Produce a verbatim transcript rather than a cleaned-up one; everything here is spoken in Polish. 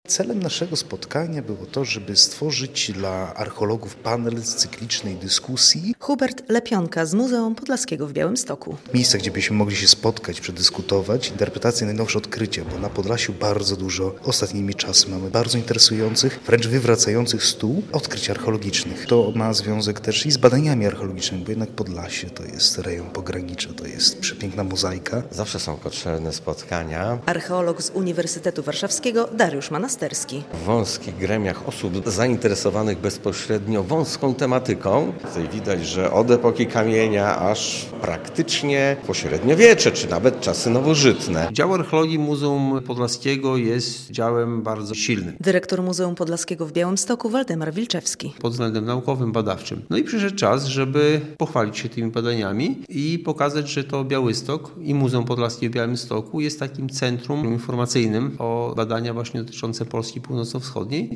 Celem naszego spotkania było to, żeby stworzyć dla archeologów panel z cyklicznej dyskusji. Hubert Lepionka z Muzeum Podlaskiego w Białymstoku. Miejsca, gdzie byśmy mogli się spotkać, przedyskutować interpretacje najnowsze odkrycia, bo na Podlasiu bardzo dużo ostatnimi czasy mamy bardzo interesujących, wręcz wywracających stół odkryć archeologicznych. To ma związek też i z badaniami archeologicznymi, bo jednak Podlasie to jest rejon pogranicza, to jest przepiękna mozaika. Zawsze są potrzebne spotkania. Archeolog z Uniwersytetu Warszawskiego Dariusz Manasterski. W wąskich gremiach osób zainteresowanych bezpośrednio wąską tematyką. Tutaj widać, że od epoki kamienia aż praktycznie pośredniowiecze, czy nawet czasy nowożytne. Dział archeologii Muzeum Podlaskiego jest działem bardzo silnym. Dyrektor Muzeum Podlaskiego w Białymstoku Waldemar Wilczewski. Pod względem naukowym, badawczym. No i przyszedł czas, żeby pochwalić się tymi badaniami i pokazać, że to Białystok i Muzeum Podlaskie w Białymstoku jest takim centrum informacyjnym o badania właśnie dotyczące Polski Północno-Wschodniej.